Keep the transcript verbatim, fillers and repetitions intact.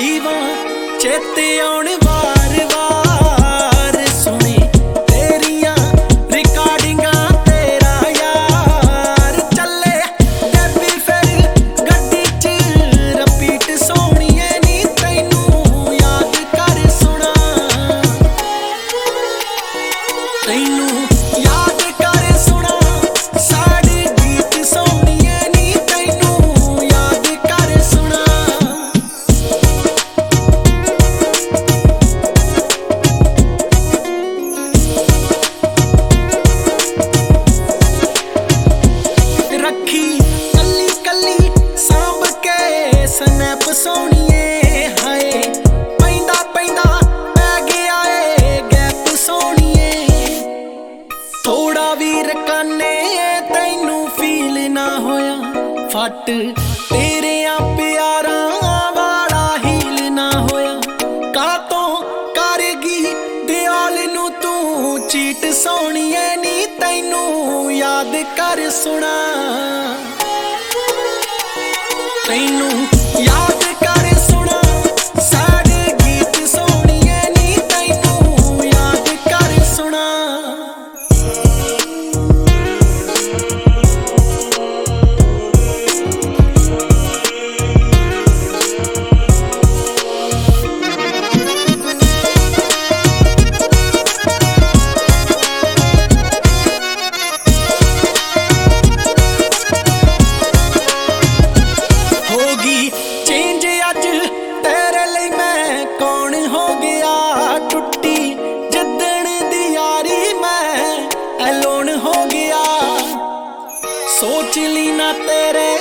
ਕਈ ਵਾਰ ਚੇਤੇ ਆਉਣ ਵਾਰ ਵਾਰ ਸੁਣੀ ਤੇਰੀਆਂ ਰਿਕਾਰਡਿੰਗਾਂ ਤੇਰਾ ਯਾਰ ਚੱਲੇ ਡੈਬੀ ਫਿਰ ਗੱਡੀ ਚ ਰਿਪੀਟ ਸੋਹਣੀਏ ਨੀ ਤੈਨੂੰ ਯਾਦ ਕਰ ਸੁਣਾ ਤੈਨੂੰ ਯਾਦ ਕਰ ਸੁਣਾ ਸਾਡੇ ਗੀਤ ਸੋਹਣੀਏ ਨੀ ਤੈਨੂੰ ਯਾਦ ਕਰ ਸੁਣਾ ਰੱਖੀ ਕੱਲੀ ਕੱਲੀ ਸਾਂਭ ਕੇ ਸਨੈਪ ਸੋਹਣੀਏ ਹਾਏ ਪੈਂਦਾ ਪੈਂਦਾ ਪੈ ਗਿਆ ਏ ਗੈਪ ਸੋਹਣੀਏ ਥੋੜਾ ਵੀ ਰਕਾਨੇ ਤੈਨੂੰ ਫੀਲ ਨਾ ਹੋਇਆ ਫੱਟ ਤੇਰਿਆਂ ਪਿਆਰਾਂ ਵਾਲਾ ਹੀਲ ਨਾ ਹੋਇਆ ਕਾਤੋਂ ਕਰ ਗਈ ਦਿਆਲ ਨੂੰ ਤੂੰ ਚੀਟ ਸੋਹਣੀਏ ਨੀ ਤੈਨੂੰ ਯਾਦ ਕਰ ਸੁਣਾ ਤੈਨੂੰ ਯਾਦ ਕਰ ਸੁਣਾ ਸਾਡੇ ਗੀਤ ਸੋਹਣੀਏ ਨੀ ਤੈਨੂੰ ਯਾਦ ਕਰ ਸੁਣਾ ਹੋਗੀ ਚੇਂਜ ਅੱਜ ਤੇਰੇ ਲਈ ਮੈਂ ਕੌਣ ਹੋ ਗਿਆ ਟੁੱਟੀ ਜਿੱਦਣ ਦੀ ਯਾਰੀ ਮੈਂ ਐਲੋਨ ਹੋ ਗਿਆ ਸੋਚ ਲਈ ਨਾ ਤੇਰੇ